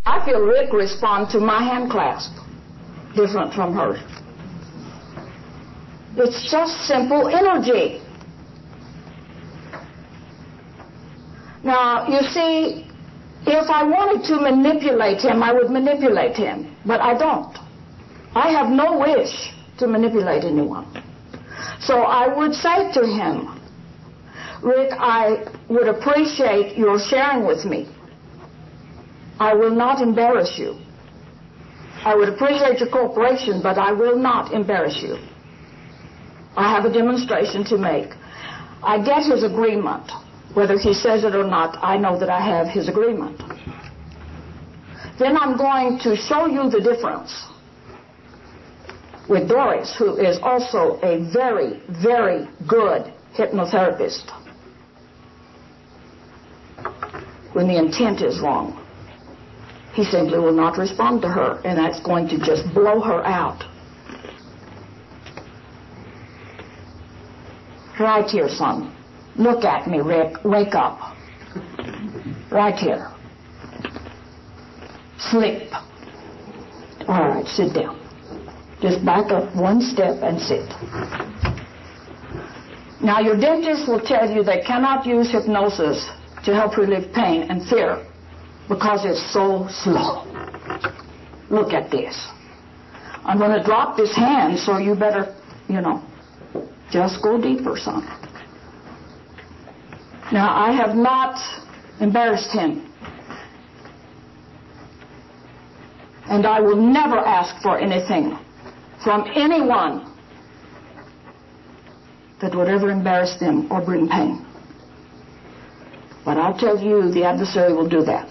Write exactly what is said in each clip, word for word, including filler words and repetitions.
I feel Rick respond to my hand clasp different from hers. It's just simple energy. Now, you see, if I wanted to manipulate him, I would manipulate him, but I don't. I have no wish to manipulate anyone. So I would say to him, Rick, I would appreciate your sharing with me. I will not embarrass you. I would appreciate your cooperation, but I will not embarrass you. I have a demonstration to make. I get his agreement. Whether he says it or not, I know that I have his agreement. Then I'm going to show you the difference with Doris, who is also a very, very good hypnotherapist, when the intent is wrong. He simply will not respond to her, and that's going to just blow her out. Right here, son. Look at me, Rick. Wake up. Right here. Sleep. All right, sit down. Just back up one step and sit. Now, your dentist will tell you they cannot use hypnosis to help relieve pain and fear because it's so slow. Look at this. I'm going to drop this hand, so you better, you know, just go deeper, son. Now, I have not embarrassed him. And I will never ask for anything from anyone that would ever embarrass them or bring pain. But I'll tell you, the adversary will do that.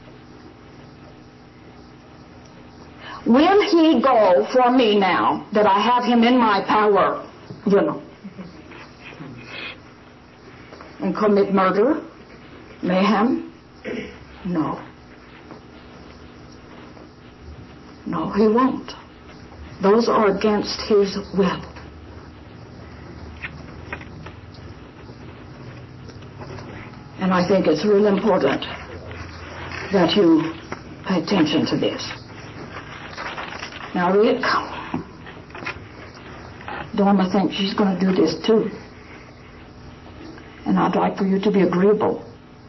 Will he go for me now that I have him in my power, you know, and commit murder, mayhem? No. No, he won't. Those are against his will. And I think it's really important that you pay attention to this. Now, Rick, Dharma thinks she's going to do this too. And I'd like for you to be agreeable.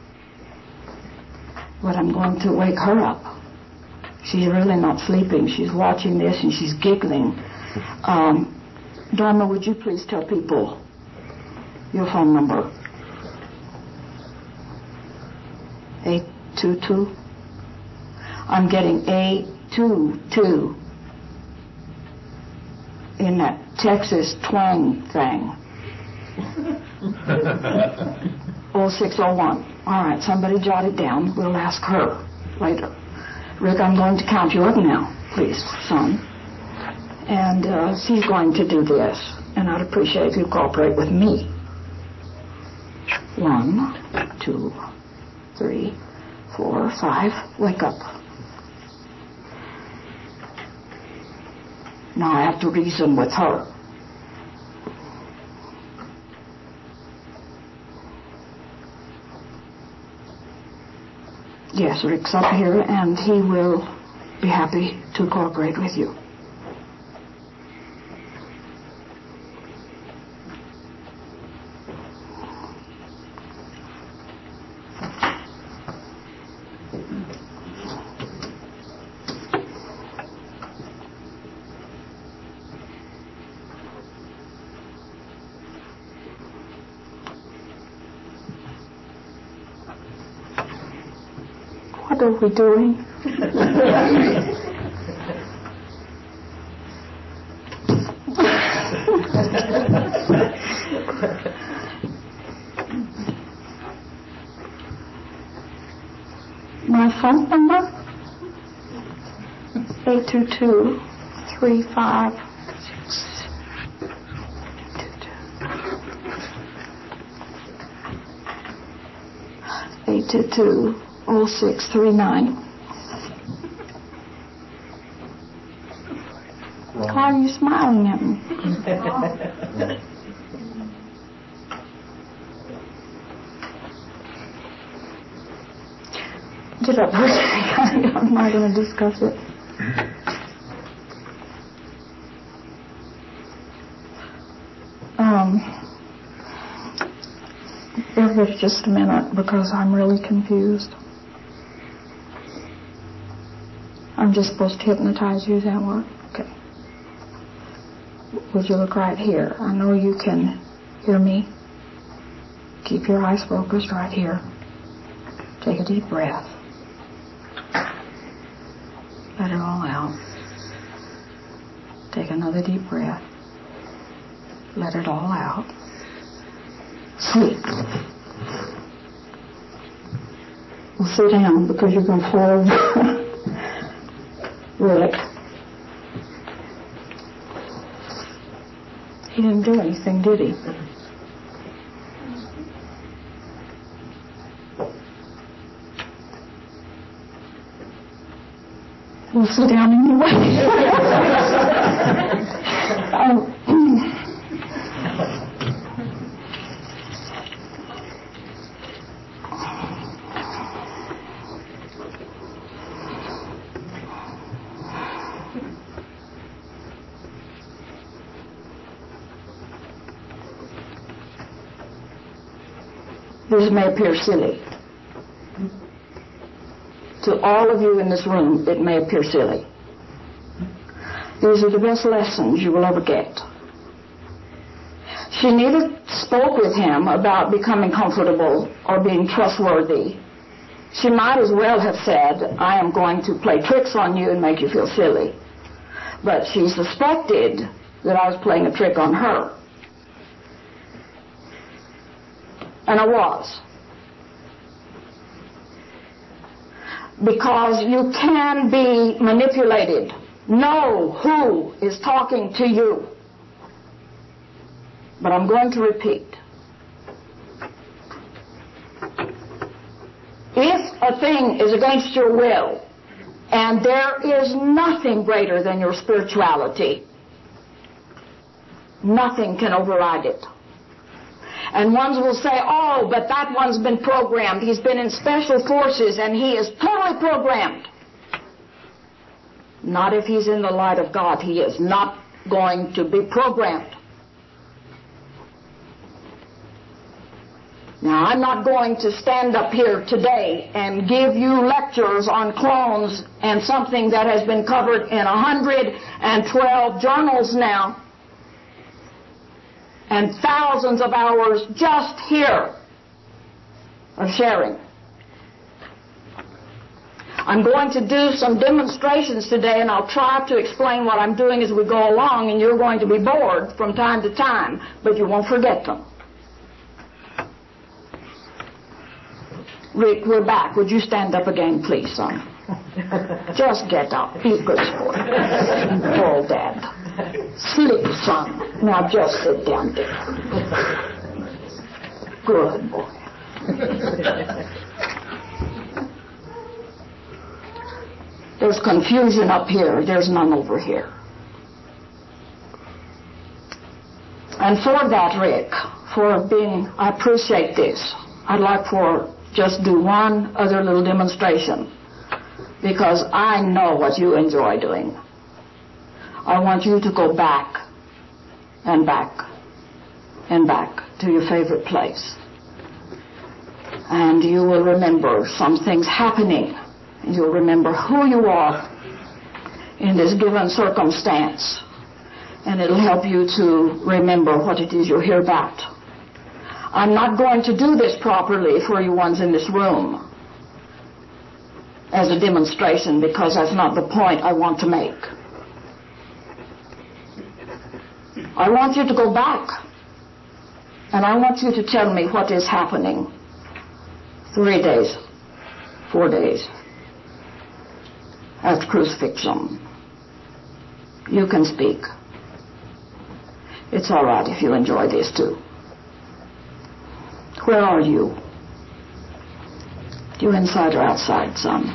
But I'm going to wake her up. She's really not sleeping. She's watching this and she's giggling. Um, Dharma, would you please tell people your phone number? eight two two. I'm getting eight two two in that Texas twang thing. oh six oh one. All right, somebody jot it down. We'll ask her later. Rick, I'm going to count you up now, please, son. And uh, she's going to do this. And I'd appreciate if you cooperate with me. One, two, three, four, five. Wake up. Now I have to reason with her. Yes, Rick's up here, and he will be happy to cooperate with you. What are we doing? My phone number? eight two two, three five six. eight two two oh six three nine. Why are you smiling at me? Get up. I'm not going to discuss it. Um, everybody, just a minute, because I'm really confused. I'm just supposed to hypnotize you, is that what? Okay. Would you look right here? I know you can hear me. Keep your eyes focused right here. Take a deep breath. Let it all out. Take another deep breath. Let it all out. Sleep. Well, sit down because you're going to fall over. Rick. He didn't do anything, did he? Well, sit down anyway. um, This may appear silly. To all of you in this room, it may appear silly. These are the best lessons you will ever get. She neither spoke with him about becoming comfortable or being trustworthy. She might as well have said, I am going to play tricks on you and make you feel silly. But she suspected that I was playing a trick on her. And I was. Because you can be manipulated. Know who is talking to you. But I'm going to repeat. If a thing is against your will, and there is nothing greater than your spirituality, nothing can override it. And ones will say, oh, but that one's been programmed. He's been in special forces and he is totally programmed. Not if he's in the light of God. He is not going to be programmed. Now, I'm not going to stand up here today and give you lectures on clones and something that has been covered in one hundred twelve journals now. And thousands of hours just here of sharing. I'm going to do some demonstrations today, and I'll try to explain what I'm doing as we go along, and you're going to be bored from time to time, but you won't forget them. Rick, we're back. Would you stand up again, please, son? Just get up. Be a good sport. Poor Dad. Sleep, son. Now just sit down there. Good boy. There's confusion up here. There's none over here. And for that, Rick, for being, I appreciate this. I'd like for just do one other little demonstration, because I know what you enjoy doing. I want you to go back and back and back to your favorite place. And you will remember some things happening. And you'll remember who you are in this given circumstance. And it'll help you to remember what it is you're here about. I'm not going to do this properly for you ones in this room as a demonstration, because that's not the point I want to make. I want you to go back, and I want you to tell me what is happening. Three days, four days after crucifixion. You can speak. It's all right if you enjoy this too. Where are you? You inside or outside, son?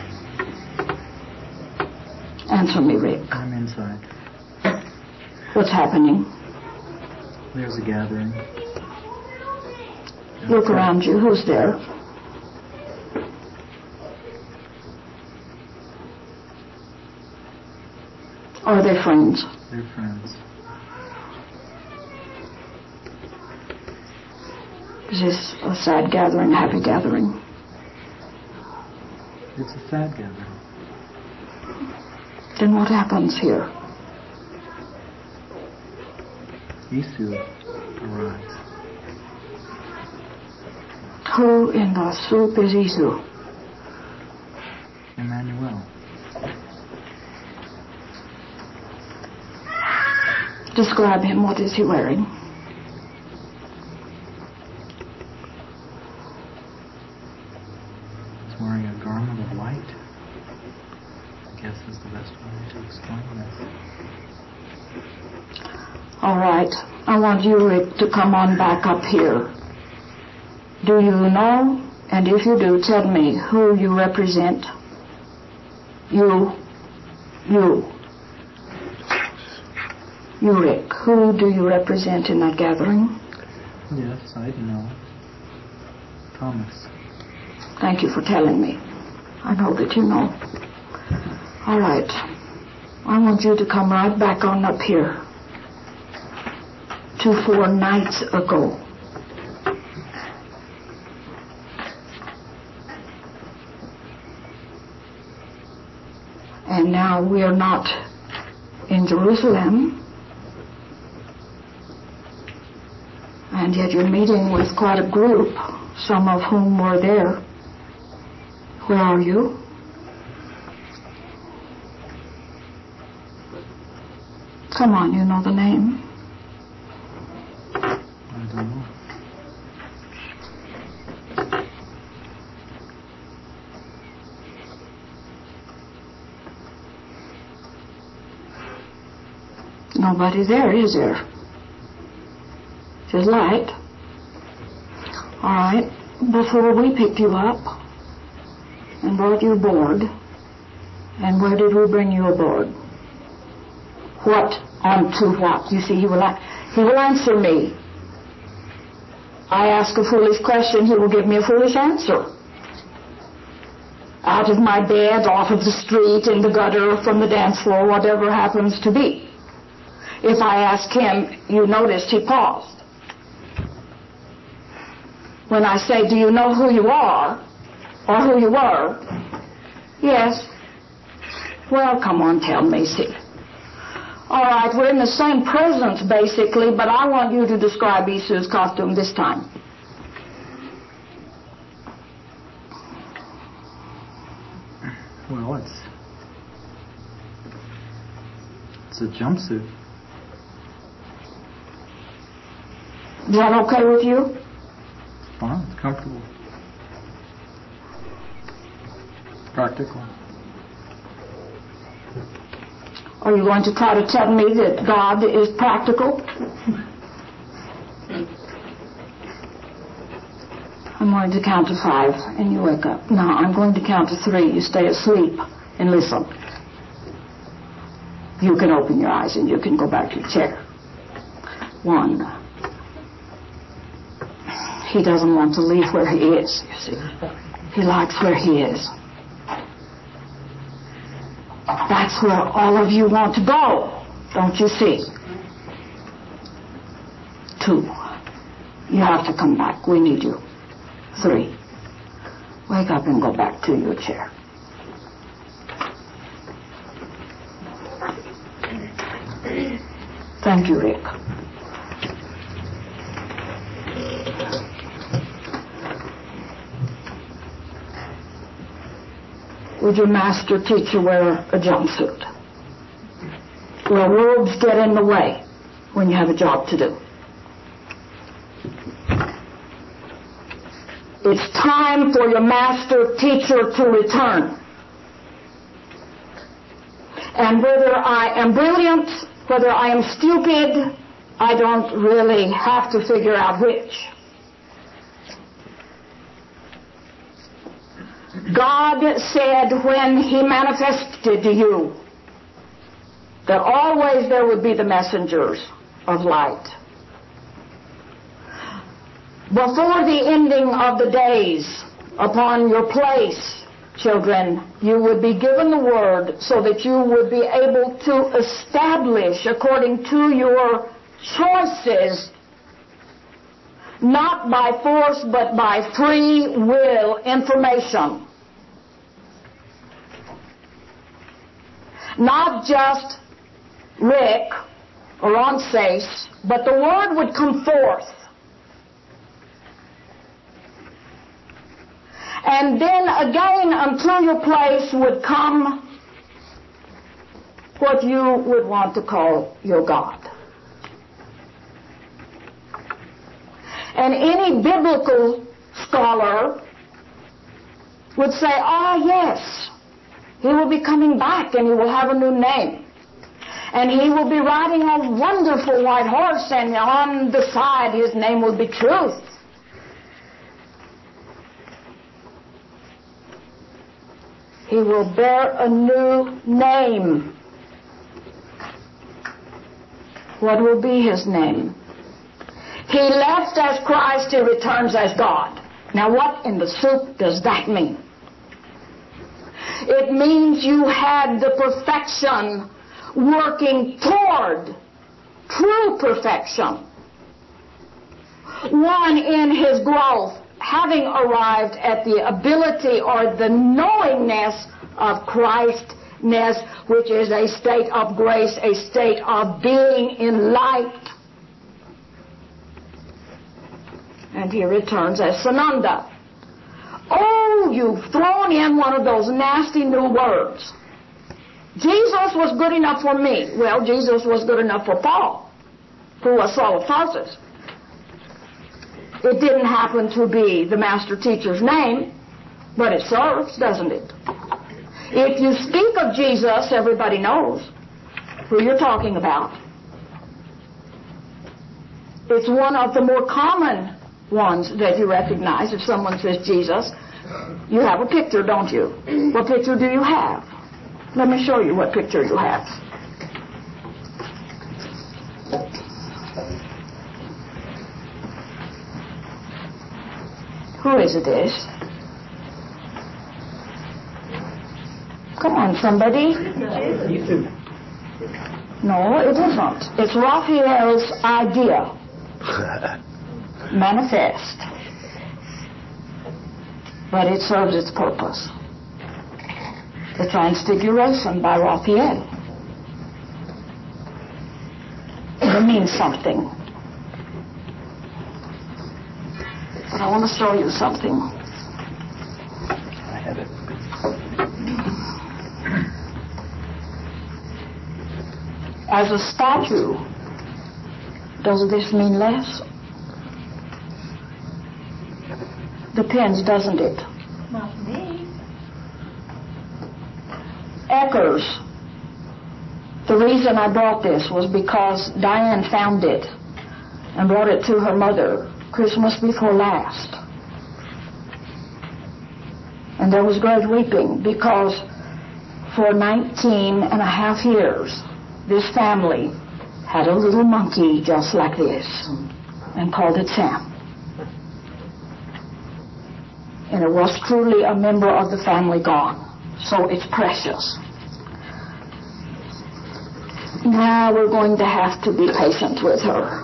Answer me, Rick. I'm inside. What's happening? There's a gathering. Look around you. Who's there? Or are they friends? They're friends. Is this a sad gathering, happy gathering? It's a sad gathering. Then what happens here? Isu arrives. Who in the soup is Isu? Emmanuel. Describe him. What is he wearing? He's wearing a garment of light. I guess is the best way to explain this. All right. I want you, Rick, to come on back up here. Do you know, and if you do, tell me who you represent? You. You. You, Rick. Who do you represent in that gathering? Yes, I know. Thomas. Thank you for telling me. I know that you know. All right. I want you to come right back on up here to four nights ago. And now we are not in Jerusalem. And yet you're meeting with quite a group, some of whom were there. Where are you? Come on, you know the name. I don't know. Nobody there, is there? Just light. All right. Before we picked you up and brought you aboard, and where did we bring you aboard? What onto what? You see, he will, he will answer me. I ask a foolish question, he will give me a foolish answer. Out of my bed, off of the street, in the gutter, from the dance floor, whatever happens to be. If I ask him, you noticed he paused. When I say, do you know who you are, or who you were? Yes. Well, come on, tell me, see. All right, we're in the same presence, basically, but I want you to describe Isu's costume this time. Well, it's... It's a jumpsuit. Is that okay with you? Fine, it's comfortable. Practical. Are you going to try to tell me that God is practical? I'm going to count to five and you wake up. No, I'm going to count to three. You stay asleep and listen. You can open your eyes and you can go back to your chair. One. He doesn't want to leave where he is, you see. He likes where he is. That's where all of you want to go, don't you see? Two. You have to come back. We need you. Three. Wake up and go back to your chair. Thank you, Rick. Would your master teacher wear a jumpsuit? Well, robes get in the way when you have a job to do. It's time for your master teacher to return. And whether I am brilliant, whether I am stupid, I don't really have to figure out which. God said when he manifested to you that always there would be the messengers of light. Before the ending of the days, upon your place children, you would be given the word so that you would be able to establish according to your choices, not by force but by free will information. Not just Rick or on Sace, but the word would come forth. And then again until your place would come what you would want to call your God. And any biblical scholar would say, ah, yes, he will be coming back and he will have a new name. And he will be riding a wonderful white horse, and on the side his name will be Truth. He will bear a new name. What will be his name? He left as Christ, he returns as God. Now what in the soup does that mean? It means you had the perfection working toward true perfection. One in his growth, having arrived at the ability or the knowingness of Christness, which is a state of grace, a state of being in light. And he returns as Sananda. Oh, you've thrown in one of those nasty new words. Jesus was good enough for me. Well, Jesus was good enough for Paul, who was Saul of Tarsus. It didn't happen to be the master teacher's name, but it serves, doesn't it? If you speak of Jesus, everybody knows who you're talking about. It's one of the more common ones that you recognize. If someone says Jesus, you have a picture, don't you? What picture do you have? Let me show you what picture you have. Who is it is? Come on, somebody. No, it isn't. It's Raphael's idea. Manifest. But it serves its purpose. The Transfiguration by Raphael. It means something. But I want to show you something. I have it. As a statue, does this mean less? Depends, doesn't it? Not me. Eckers. The reason I brought this was because Diane found it and brought it to her mother Christmas before last. And there was great weeping because for nineteen and a half years this family had a little monkey just like this and called it Sam. And it was truly a member of the family gone. So it's precious. Now we're going to have to be patient with her.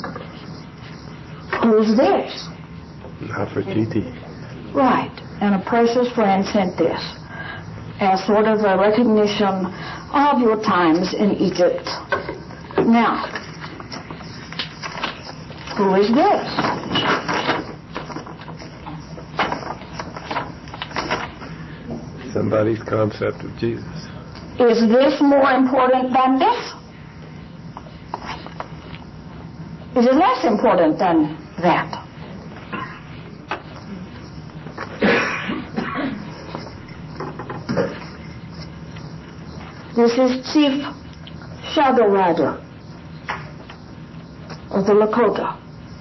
Who's this? Nefertiti. Right. And a precious friend sent this as sort of a recognition of your times in Egypt. Now, who is this? Somebody's concept of Jesus. Is this more important than this? Is it less important than that? This is Chief Shadow Rider of the Lakota.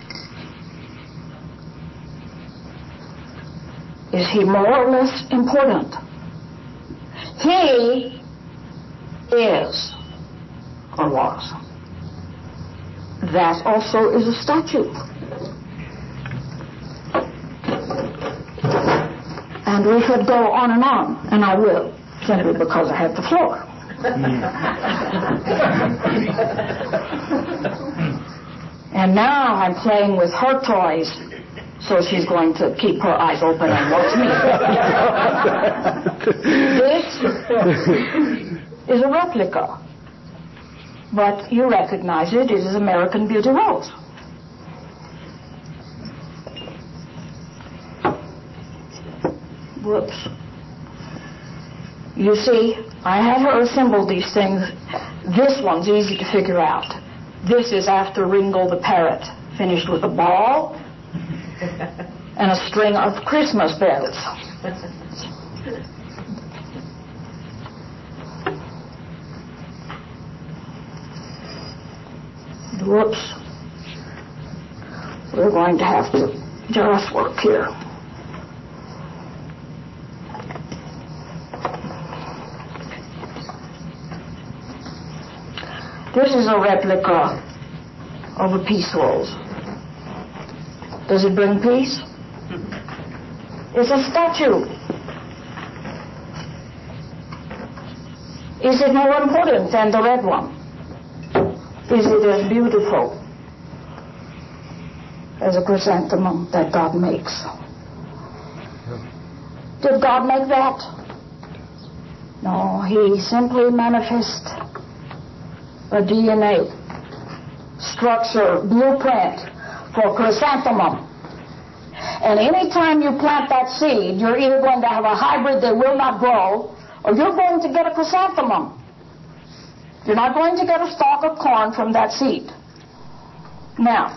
Is he more or less important? He is, or was. That also is a statue. And we could go on and on, and I will, simply because I have the floor. And now I'm playing with her toys, so she's going to keep her eyes open and watch me. This is a replica, but you recognize it. It is American Beauty Rose. Whoops. You see, I had her assemble these things. This one's easy to figure out. This is after Ringo the Parrot, finished with a ball and a string of Christmas bells. Whoops. We're going to have to just work here. This is a replica of a peace rose. Does it bring peace? It's a statue. Is it more important than the red one? Is it as beautiful as a chrysanthemum that God makes? Did God make that? No, He simply manifests a D N A structure, blueprint for chrysanthemum. And any time you plant that seed, you're either going to have a hybrid that will not grow, or you're going to get a chrysanthemum. You're not going to get a stalk of corn from that seed. Now,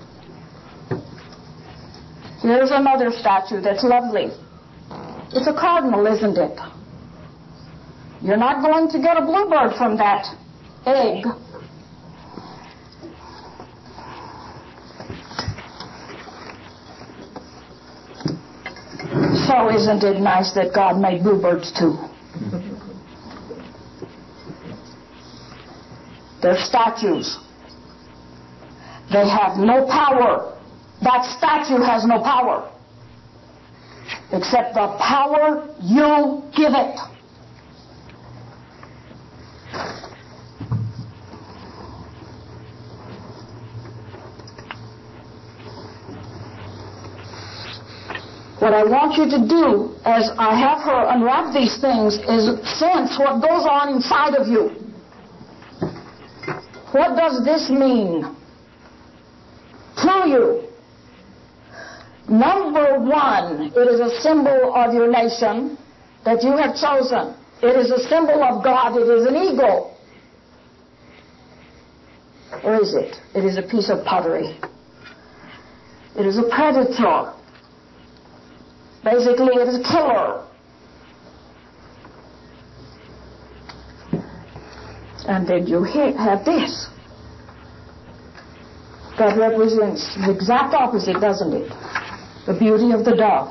here's another statue that's lovely. It's a cardinal, isn't it? You're not going to get a bluebird from that egg. So isn't it nice that God made bluebirds too? They're statues. They have no power. That statue has no power, except the power you give it. What I want you to do, as I have her unwrap these things, is sense what goes on inside of you. What does this mean to you? Number one, it is a symbol of your nation that you have chosen. It is a symbol of God. It is an eagle. Or is it? It is a piece of pottery. It is a predator. Basically, it is a killer. And then you have this. That represents the exact opposite, doesn't it? The beauty of the dove.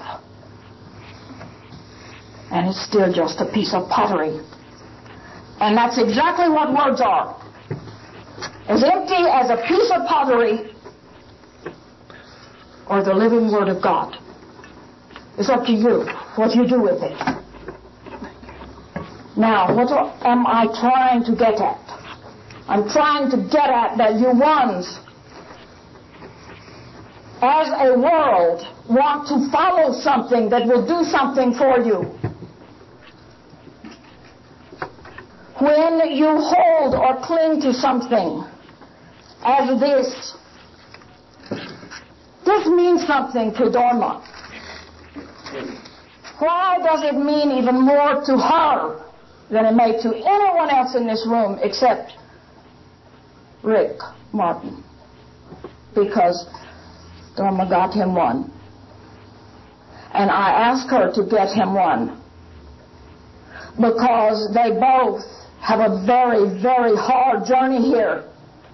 And it's still just a piece of pottery. And that's exactly what words are. As empty as a piece of pottery or the living Word of God. It's up to you what you do with it. Now, what am I trying to get at? I'm trying to get at that you ones, as a world, want to follow something that will do something for you. When you hold or cling to something as this, this means something to Dorma. Why does it mean even more to her than it may to anyone else in this room except Rick Martin? Because Dorma got him one. And I asked her to get him one because they both have a very, very hard journey here.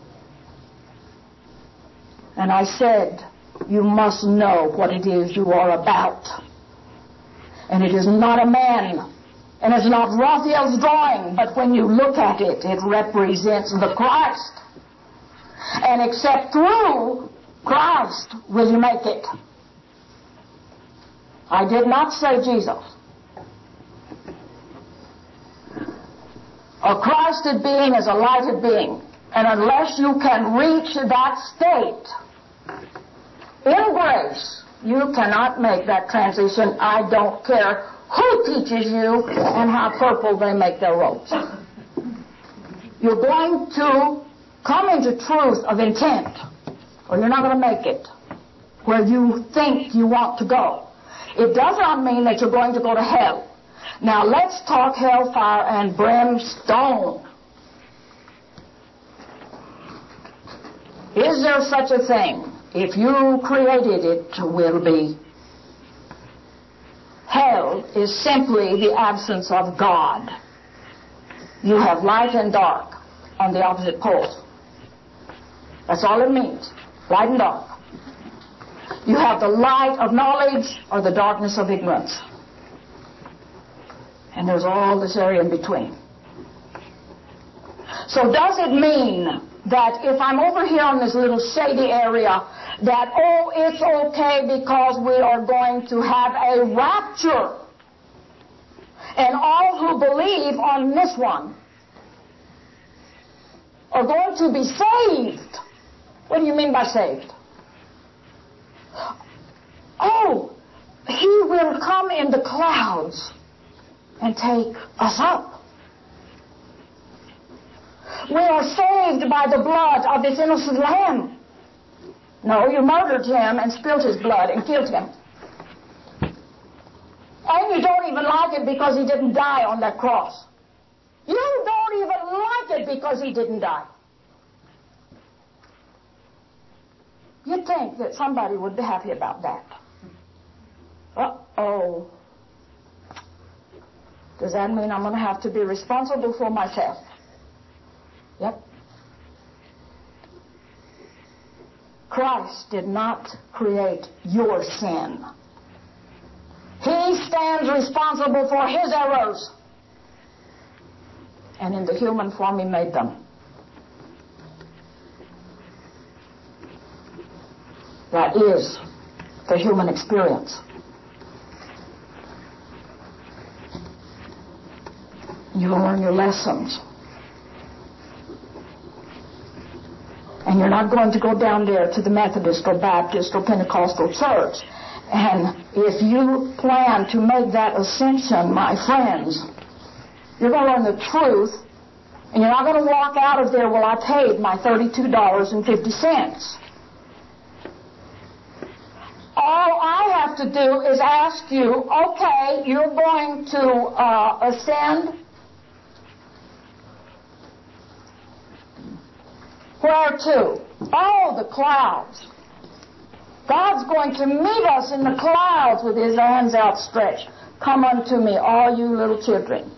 And I said, you must know what it is you are about. And it is not a man, and it's not Raphael's drawing, but when you look at it, it represents the Christ. And except through Christ will you make it. I did not say Jesus. A Christed being is a lighted being. And unless you can reach that state in grace, you cannot make that transition. I don't care who teaches you and how purple they make their robes. You're going to come into truth of intent, or you're not going to make it where you think you want to go. It does not mean that you're going to go to hell. Now let's talk hellfire and brimstone. Is there such a thing? If you created it, will be. Hell is simply the absence of God. You have light and dark on the opposite poles. That's all it means. Light and dark. You have the light of knowledge or the darkness of ignorance. And there's all this area in between. So does it mean that if I'm over here on this little shady area, that, oh, it's okay because we are going to have a rapture, and all who believe on this one are going to be saved? What do you mean by saved? Oh, he will come in the clouds and take us up. We are saved by the blood of this innocent lamb. No, you murdered him and spilled his blood and killed him. And you don't even like it because he didn't die on that cross. You don't even like it because he didn't die. You'd think that somebody would be happy about that. Uh-oh. Does that mean I'm going to have to be responsible for myself? Yep. Christ did not create your sin. He stands responsible for his errors. And in the human form he made them. That is the human experience. You learn your lessons. And you're not going to go down there to the Methodist or Baptist or Pentecostal church. And if you plan to make that ascension, my friends, you're going to learn the truth, and you're not going to walk out of there, well, I paid my thirty-two dollars and fifty cents. All I have to do is ask you, okay, you're going to uh, ascend. Where to? Oh, the clouds. God's going to meet us in the clouds with his hands outstretched. Come unto me, all you little children.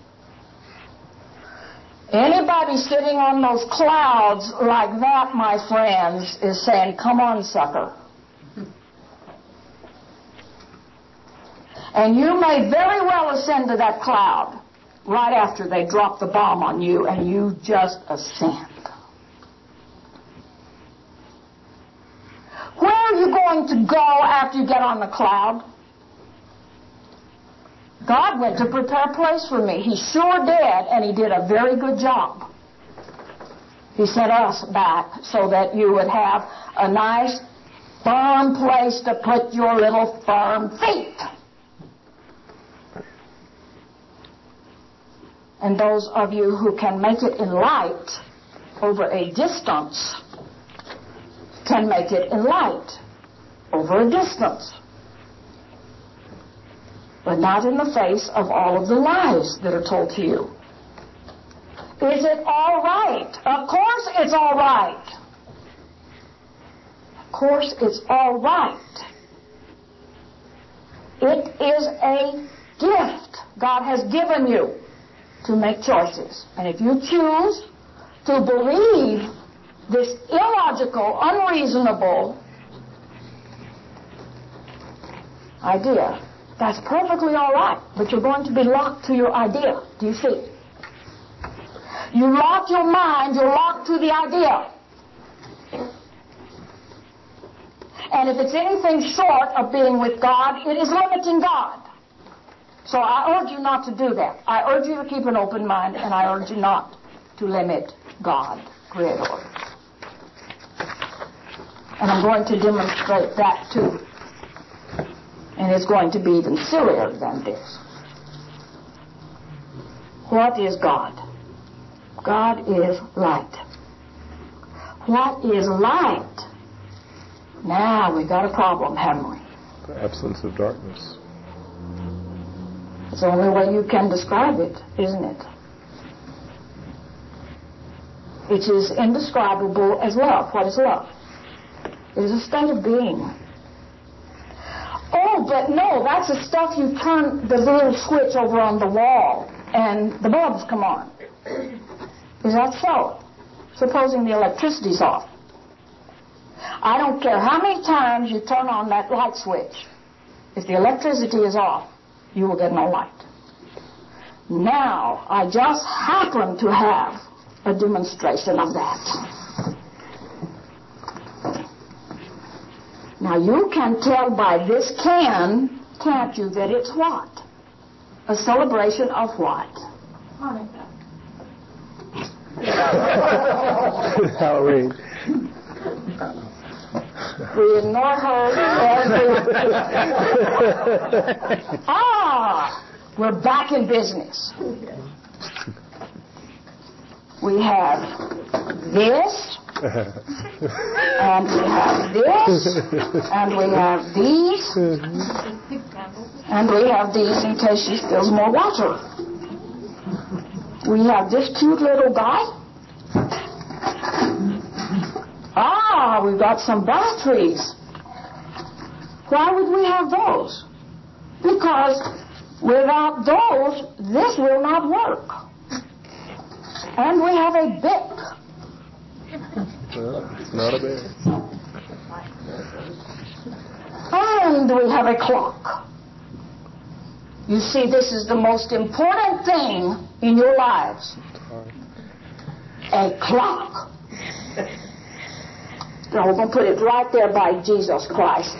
Anybody sitting on those clouds like that, my friends, is saying, come on, sucker. And you may very well ascend to that cloud right after they drop the bomb on you and you just ascend. Where are you going to go after you get on the cloud? God went to prepare a place for me. He sure did, and he did a very good job. He sent us back so that you would have a nice, firm place to put your little firm feet. And those of you who can make it in light over a distance can make it in light over a distance. But not in the face of all of the lies that are told to you. Is it all right? Of course it's all right. Of course it's all right. It is a gift God has given you to make choices. And if you choose to believe this illogical, unreasonable idea, that's perfectly all right, but you're going to be locked to your idea. Do you see? You lock your mind, you're locked to the idea. And if it's anything short of being with God, it is limiting God. So I urge you not to do that. I urge you to keep an open mind, and I urge you not to limit God, Creator. And I'm going to demonstrate that too. And it's going to be even sillier than this. What is God? God is light. What is light? Now we got a problem, haven't we? The absence of darkness. It's the only way you can describe it, isn't it? It is indescribable as love. What is love? It is a state of being. Oh, but no, that's the stuff you turn the little switch over on the wall and the bulbs come on. Is that so? Supposing the electricity's off. I don't care how many times you turn on that light switch. If the electricity is off, you will get no light. Now, I just happen to have a demonstration of that. Now, you can tell by this can, can't you, that it's what? A celebration of what? Hanukkah. Halloween. We ignore her every... Ah! We're back in business. We have this, and we have this, and we have these, and we have these in case she spills more water. We have this cute little guy. Ah, we've got some batteries. Why would we have those? Because without those, this will not work. And we have a Bic. Well, it's not a bear. And we have a clock. You see, this is the most important thing in your lives. A clock. Now we're going to put it right there by Jesus Christ.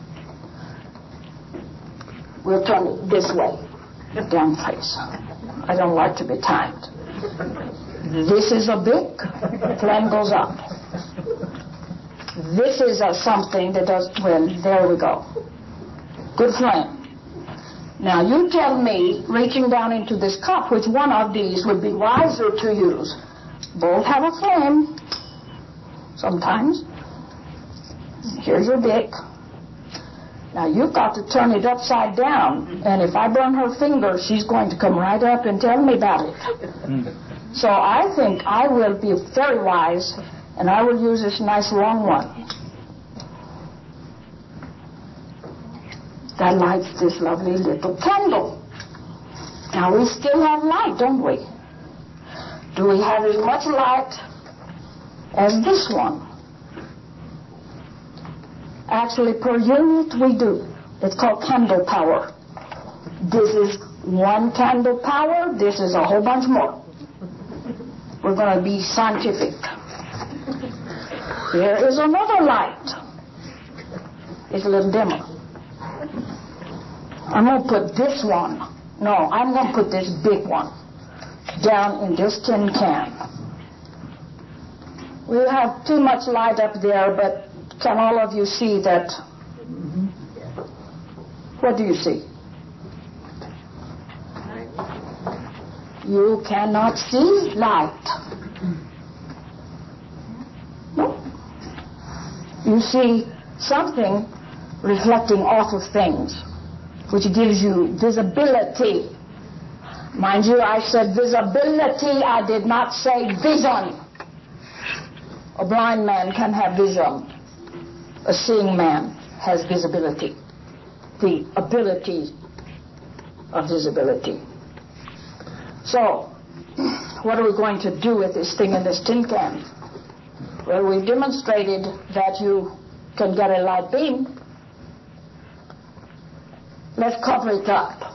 We'll turn it this way, down face. I don't like to be timed. This is a Bic, flame goes up. This is a something that does, well, there we go. Good flame. Now you tell me, reaching down into this cup, which one of these would be wiser to use? Both have a flame, sometimes. Here's your Bic. Now you've got to turn it upside down, and if I burn her finger, she's going to come right up and tell me about it. So I think I will be very wise, and I will use this nice long one. That lights this lovely little candle. Now we still have light, don't we? Do we have as much light as this one? Actually, per unit, we do. It's called candle power. This is one candle power. This is a whole bunch more. We're going to be scientific. Here is another light. It's a little dimmer. I'm going to put this one. No, I'm going to put this big one down in this tin can. We have too much light up there, but can all of you see that? What do you see? You cannot see light. No. You see something reflecting off of things, which gives you visibility. Mind you, I said visibility, I did not say vision. A blind man can have vision. A seeing man has visibility. The ability of visibility. So, what are we going to do with this thing in this tin can? Well, we've demonstrated that you can get a light beam. Let's cover it up.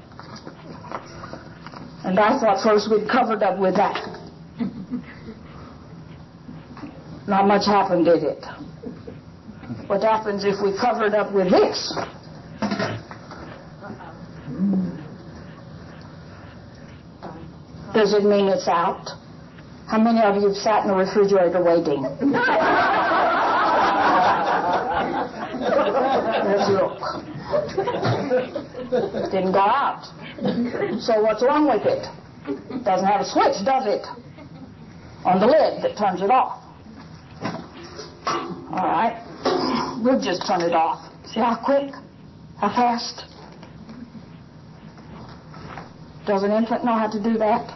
And I thought first we'd cover it up with that. Not much happened, did it? What happens if we cover it up with this? Does it mean it's out? How many of you have sat in the refrigerator waiting? Let's look. Didn't go out. So what's wrong with it? Doesn't have a switch, does it? On the lid that turns it off. All right. We'll just turn it off. See how quick? How fast? Does an infant know how to do that?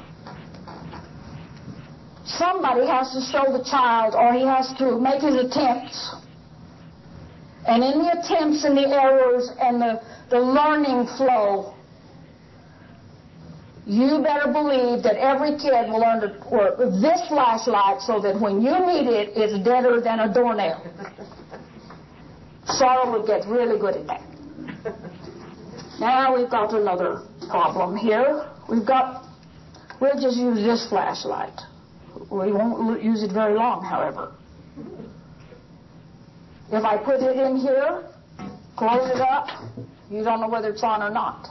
Somebody has to show the child, or he has to make his attempts. And in the attempts and the errors and the, the learning flow, you better believe that every kid will learn to work with this flashlight so that when you need it, it's deader than a doornail. Sorrow would get really good at that. Now we've got another problem here. We've got, we'll just use this flashlight. We won't use it very long, however. If I put it in here, close it up, you don't know whether it's on or not.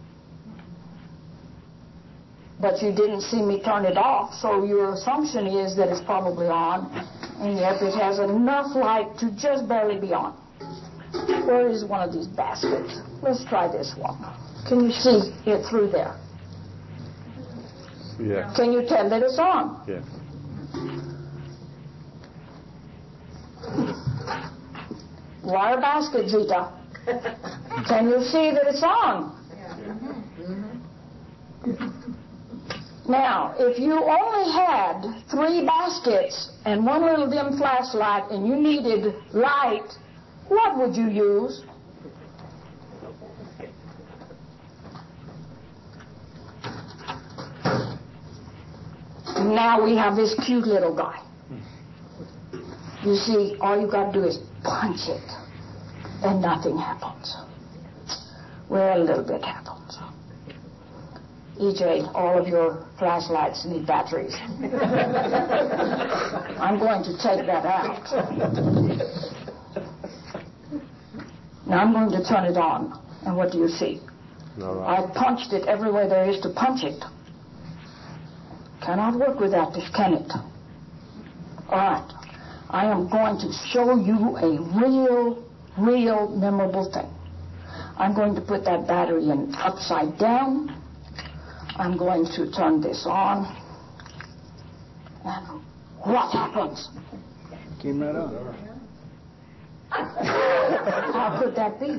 But you didn't see me turn it off, so your assumption is that it's probably on, and yet it has enough light to just barely be on. Where is one of these baskets? Let's try this one. Can you see it through there? Yeah. Can you tell that it's on? Yeah. Wire basket, Zita. Can you see that it's on? Now, if you only had three baskets and one little dim flashlight and you needed light, what would you use? Now we have this cute little guy. You see, all you got to do is punch it, and nothing happens. Well, a little bit happens. E J, all of your flashlights need batteries. I'm going to take that out. Now I'm going to turn it on. And what do you see? All right. I punched it every way there is to punch it. Cannot work without this, can it? All right. I am going to show you a real, real memorable thing. I'm going to put that battery in upside down. I'm going to turn this on. And what happens? Came right on. How could that be?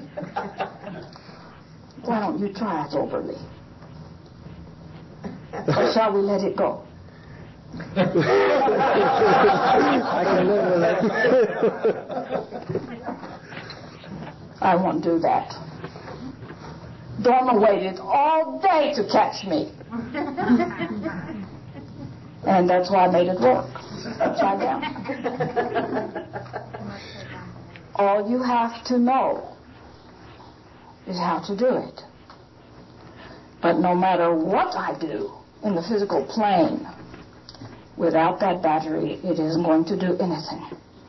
Why don't you try it, Overly? Or shall we let it go? I can live with it. I won't do that. Dorma waited all day to catch me. And that's why I made it work. Upside down. All you have to know is how to do it. But no matter what I do in the physical plane, without that battery, it isn't going to do anything.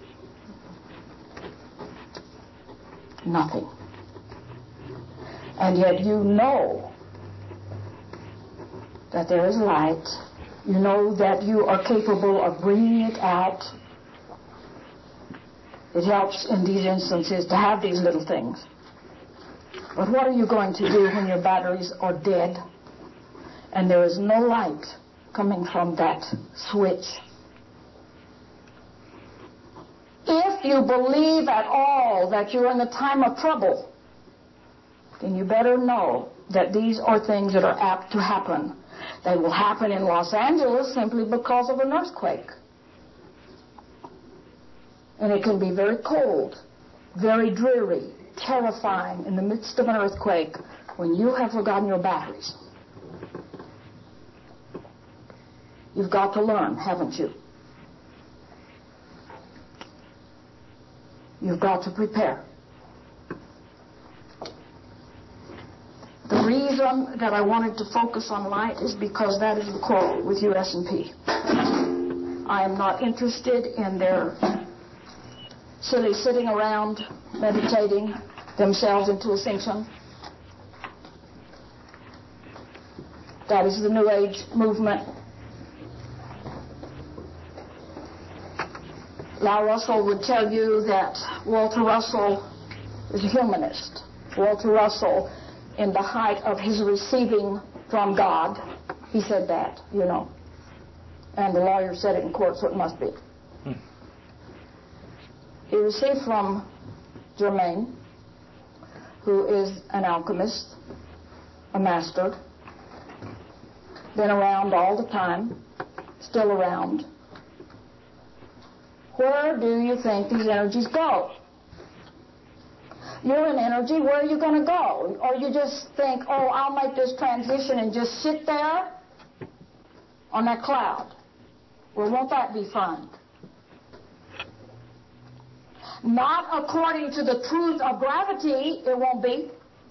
Nothing. And yet you know that there is light. You know that you are capable of bringing it out. It helps in these instances to have these little things. But what are you going to do when your batteries are dead and there is no light coming from that switch? If you believe at all that you're in a time of trouble, then you better know that these are things that are apt to happen. They will happen in Los Angeles simply because of an earthquake. And it can be very cold, very dreary, terrifying in the midst of an earthquake when you have forgotten your batteries. You've got to learn, haven't you? You've got to prepare. The reason that I wanted to focus on light is because that is the quarrel with U S and P. I am not interested in their silly sitting around meditating themselves into ascension. That is the New Age movement. Lyle Russell would tell you that Walter Russell is a humanist. Walter Russell, in the height of his receiving from God, he said that, you know. And the lawyer said it in court, so it must be. Hmm. He received from Germain, who is an alchemist, a master, been around all the time, still around. Where do you think these energies go? You're an energy, where are you going to go? Or you just think, oh, I'll make this transition and just sit there on that cloud. Well, won't that be fun? Not according to the truth of gravity, it won't be.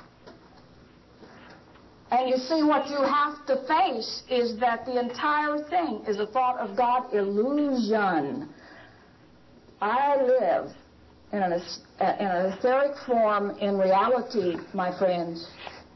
And you see, what you have to face is that the entire thing is a thought of God illusion. I live in an, in an etheric form in reality, my friends.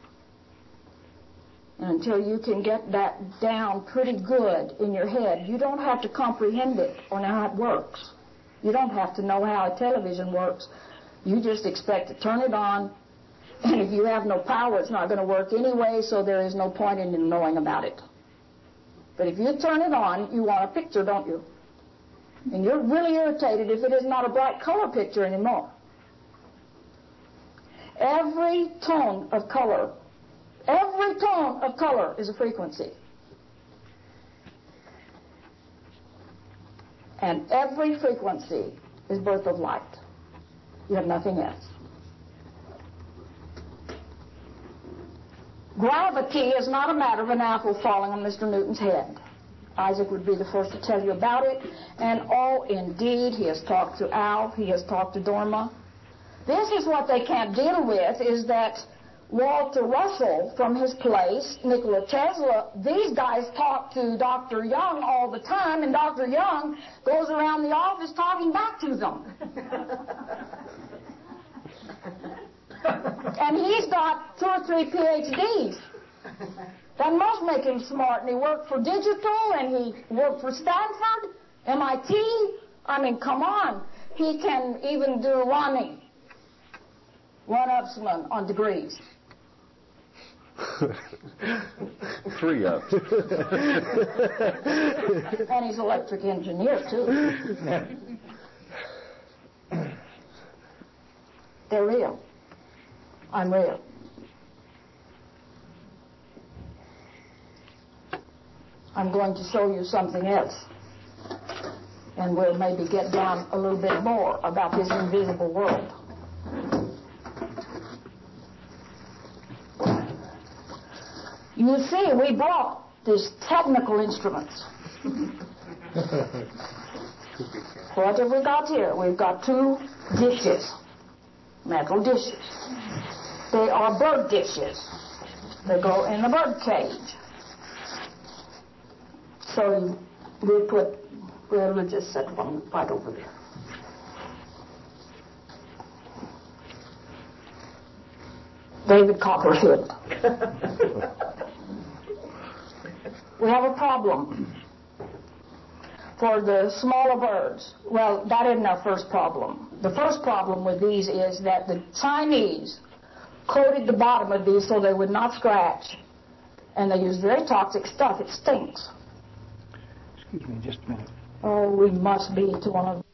And until you can get that down pretty good in your head, you don't have to comprehend it or know how it works. You don't have to know how a television works. You just expect to turn it on, and if you have no power, it's not going to work anyway, so there is no point in knowing about it. But if you turn it on, you want a picture, don't you? And you're really irritated if it is not a bright color picture anymore. Every tone of color, every tone of color is a frequency. And every frequency is birth of light. You have nothing else. Gravity is not a matter of an apple falling on Mister Newton's head. Isaac would be the first to tell you about it. And oh, indeed, he has talked to Al, he has talked to Dorma. This is what they can't deal with, is that Walter Russell from his place, Nikola Tesla, these guys talk to Doctor Young all the time, and Doctor Young goes around the office talking back to them. And he's got two or three P H Ds. That must make him smart. And he worked for Digital, and he worked for Stanford, M I T. I mean, come on. He can even do Ronnie, one-upsman on degrees. Three up. And he's electric engineer, too. They're real. I'm real. I'm going to show you something else. And we'll maybe get down a little bit more about this invisible world. You see, we brought these technical instruments. What have we got here? We've got two dishes, metal dishes. They are bird dishes. They go in the bird cage. So we'll put, we'll just set one right over there. David Copperfield. We have a problem for the smaller birds. Well, that isn't our first problem. The first problem with these is that the Chinese coated the bottom of these so they would not scratch. And they use very toxic stuff. It stinks. Excuse me just a minute. Oh, we must be to one of